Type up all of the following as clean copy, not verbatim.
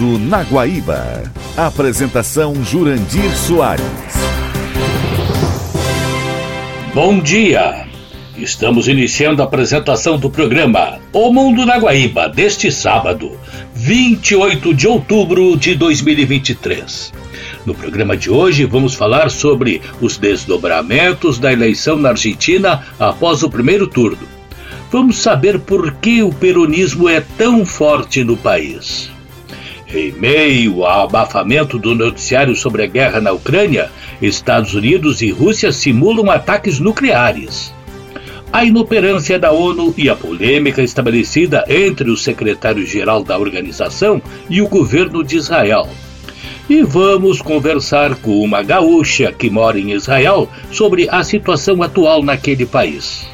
Mundo na Guaíba. Apresentação Jurandir Soares. Bom dia! Estamos iniciando a apresentação do programa O Mundo na Guaíba deste sábado, 28 de outubro de 2023. No programa de hoje vamos falar sobre os desdobramentos da eleição na Argentina após o primeiro turno. Vamos saber por que o peronismo é tão forte no país. Em meio ao abafamento do noticiário sobre a guerra na Ucrânia, Estados Unidos e Rússia simulam ataques nucleares. A inoperância da ONU e a polêmica estabelecida entre o secretário-geral da organização e o governo de Israel. E vamos conversar com uma gaúcha que mora em Israel sobre a situação atual naquele país.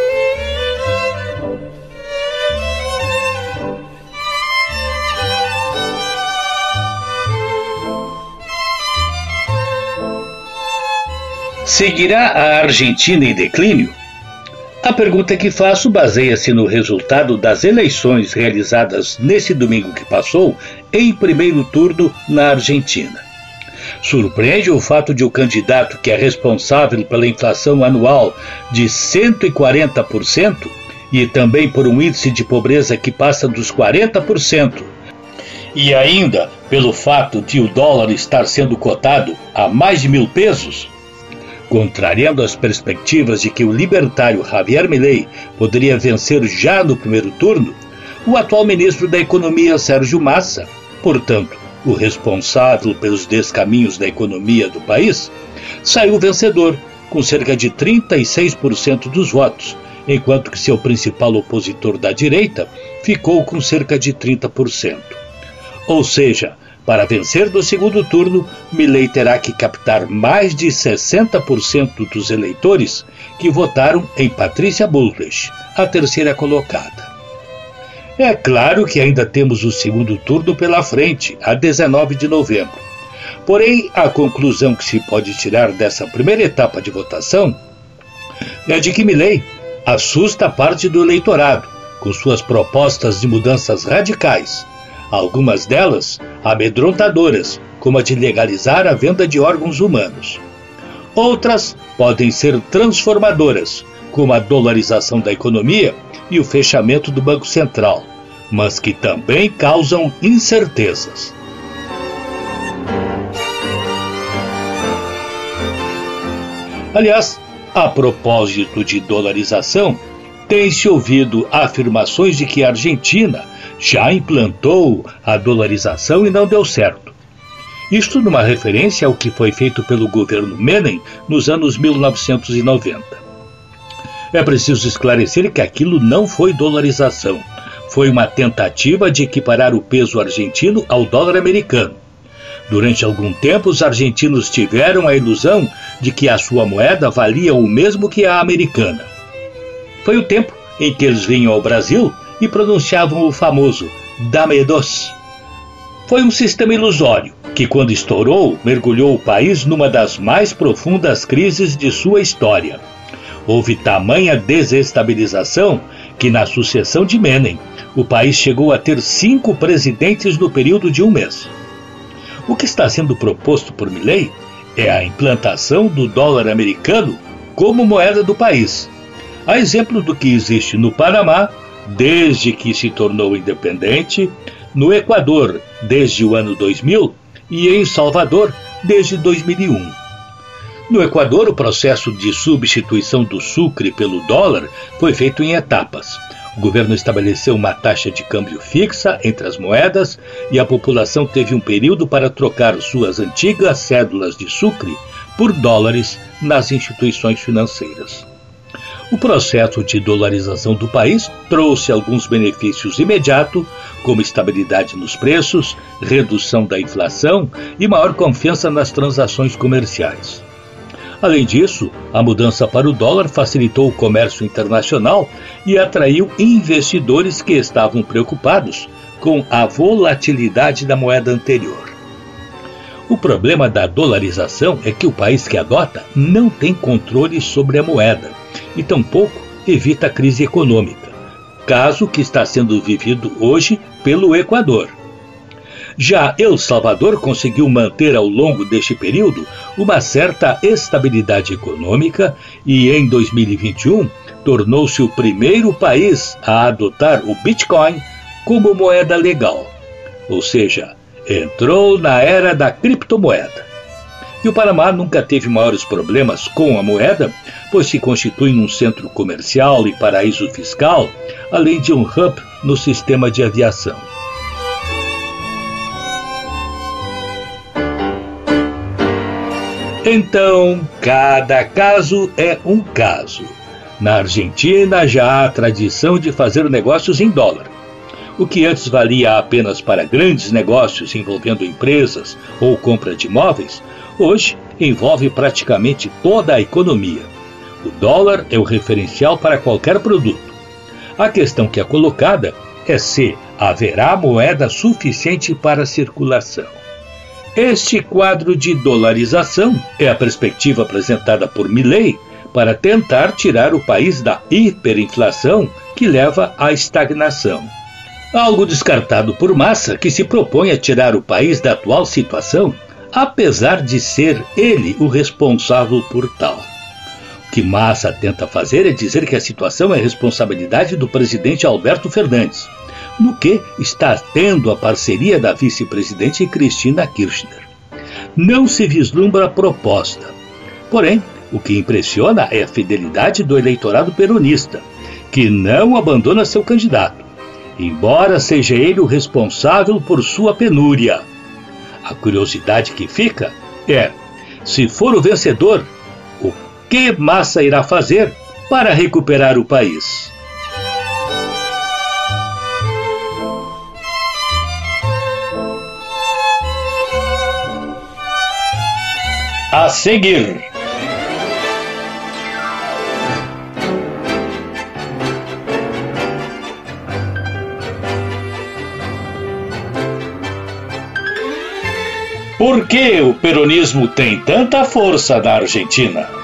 Seguirá a Argentina em declínio? A pergunta que faço baseia-se no resultado das eleições realizadas nesse domingo que passou, em primeiro turno na Argentina. Surpreende o fato de o candidato que é responsável pela inflação anual de 140% e também por um índice de pobreza que passa dos 40%, e ainda pelo fato de o dólar estar sendo cotado a mais de 1.000 pesos, contrariando as perspectivas de que o libertário Javier Milei poderia vencer já no primeiro turno, o atual ministro da Economia, Sérgio Massa, portanto, o responsável pelos descaminhos da economia do país, saiu vencedor, com cerca de 36% dos votos, enquanto que seu principal opositor da direita ficou com cerca de 30%. Ou seja, para vencer do segundo turno, Milei terá que captar mais de 60% dos eleitores que votaram em Patrícia Bullrich, a terceira colocada. É claro que ainda temos o segundo turno pela frente, a 19 de novembro. Porém, a conclusão que se pode tirar dessa primeira etapa de votação é de que Milei assusta parte do eleitorado com suas propostas de mudanças radicais, algumas delas amedrontadoras, como a de legalizar a venda de órgãos humanos. Outras podem ser transformadoras, como a dolarização da economia e o fechamento do Banco Central, mas que também causam incertezas. Aliás, a propósito de dolarização, tem-se ouvido afirmações de que a Argentina já implantou a dolarização e não deu certo. Isto numa referência ao que foi feito pelo governo Menem nos anos 1990. É preciso esclarecer que aquilo não foi dolarização. Foi uma tentativa de equiparar o peso argentino ao dólar americano. Durante algum tempo, os argentinos tiveram a ilusão de que a sua moeda valia o mesmo que a americana. Foi o tempo em que eles vinham ao Brasil e pronunciavam o famoso Dame dos. Foi um sistema ilusório que, quando estourou, mergulhou o país numa das mais profundas crises de sua história. Houve tamanha desestabilização que, na sucessão de Menem, o país chegou a ter 5 presidentes no período de um mês. O que está sendo proposto por Milei é a implantação do dólar americano como moeda do país, a exemplo do que existe no Panamá, desde que se tornou independente, no Equador, desde o ano 2000, e em Salvador, desde 2001. No Equador, o processo de substituição do sucre pelo dólar foi feito em etapas. O governo estabeleceu uma taxa de câmbio fixa entre as moedas e a população teve um período para trocar suas antigas cédulas de sucre por dólares nas instituições financeiras. O processo de dolarização do país trouxe alguns benefícios imediatos, como estabilidade nos preços, redução da inflação e maior confiança nas transações comerciais. Além disso, a mudança para o dólar facilitou o comércio internacional e atraiu investidores que estavam preocupados com a volatilidade da moeda anterior. O problema da dolarização é que o país que adota não tem controle sobre a moeda e tampouco evita a crise econômica, caso que está sendo vivido hoje pelo Equador. Já El Salvador conseguiu manter ao longo deste período uma certa estabilidade econômica e em 2021 tornou-se o primeiro país a adotar o Bitcoin como moeda legal, ou seja, entrou na era da criptomoeda. E o Panamá nunca teve maiores problemas com a moeda, pois se constitui num centro comercial e paraíso fiscal, além de um hub no sistema de aviação. Então, cada caso é um caso. Na Argentina já há tradição de fazer negócios em dólar. O que antes valia apenas para grandes negócios envolvendo empresas ou compra de imóveis, hoje envolve praticamente toda a economia. O dólar é o referencial para qualquer produto. A questão que é colocada é se haverá moeda suficiente para a circulação. Este quadro de dolarização é a perspectiva apresentada por Milei para tentar tirar o país da hiperinflação que leva à estagnação. Algo descartado por Massa, que se propõe a tirar o país da atual situação, apesar de ser ele o responsável por tal. O que Massa tenta fazer é dizer que a situação é responsabilidade do presidente Alberto Fernandes, no que está tendo a parceria da vice-presidente Cristina Kirchner. Não se vislumbra a proposta. Porém, o que impressiona é a fidelidade do eleitorado peronista, que não abandona seu candidato, embora seja ele o responsável por sua penúria. A curiosidade que fica é, se for o vencedor, o que Massa irá fazer para recuperar o país? A seguir. Por que o peronismo tem tanta força na Argentina?